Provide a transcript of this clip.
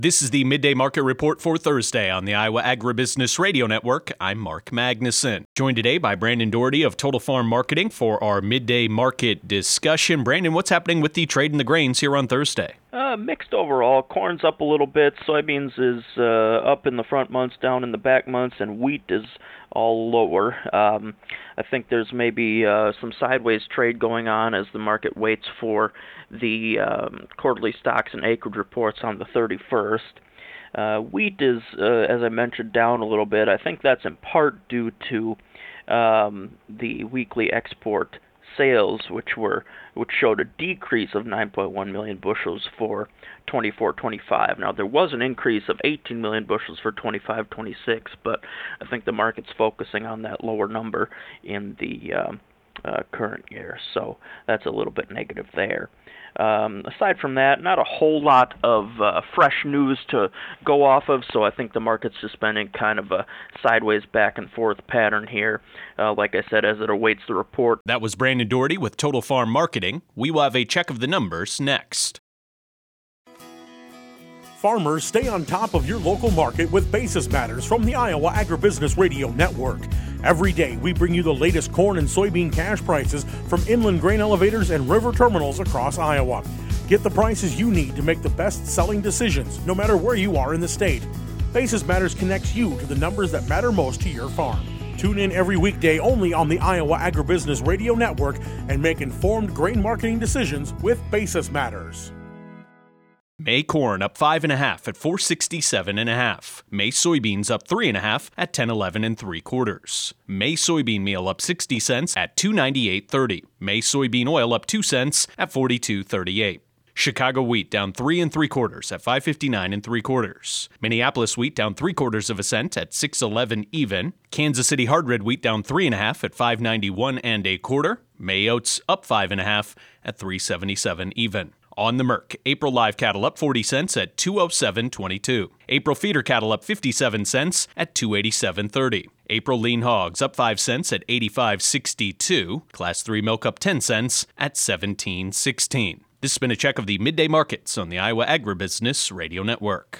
This is the Midday Market Report for Thursday on the Iowa Agribusiness Radio Network. I'm Mark Magnuson. Joined today by Brandon Doherty of Total Farm Marketing for our midday market discussion. Brandon, what's happening with the trade in the grains here on Thursday? Mixed overall. Corn's up a little bit. Soybeans is up in the front months, down in the back months, and wheat is all lower. I think there's maybe some sideways trade going on as the market waits for the quarterly stocks and acreage reports on the 31st. Wheat is, as I mentioned, down a little bit. I think that's in part due to the weekly export sales, which showed a decrease of 9.1 million bushels for 24-25. Now, there was an increase of 18 million bushels for 25-26, but I think the market's focusing on that lower number in the current year, so that's a little bit negative there. Aside from that, not a whole lot of fresh news to go off of, so I think the market's just been in kind of a sideways back and forth pattern here, like I said, as it awaits the report. That was Brandon Doherty with Total Farm Marketing. We will have a check of the numbers next. Farmers, stay on top of your local market with Basis Matters from the Iowa Agribusiness Radio Network. Every day, we bring you the latest corn and soybean cash prices from inland grain elevators and river terminals across Iowa. Get the prices you need to make the best-selling decisions, no matter where you are in the state. Basis Matters connects you to the numbers that matter most to your farm. Tune in every weekday only on the Iowa Agribusiness Radio Network and make informed grain marketing decisions with Basis Matters. May corn up 5.5 at 467.5. May soybeans up 3.5 at 1011 3/4. May soybean meal up 60 cents at 298.30. May soybean oil up 2 cents at 42.38. Chicago wheat down 3 3/4 at 559 3/4. Minneapolis wheat down 3/4 cent at 611 even. Kansas City hard red wheat down 3.5 at 591 1/4. May oats up 5.5 at 377 even. On the Merc, April live cattle up 40 cents at 207.22. April feeder cattle up 57 cents at 287.30. April lean hogs up 5 cents at 85.62. Class 3 milk up 10 cents at 17.16. This has been a check of the midday markets on the Iowa Agribusiness Radio Network.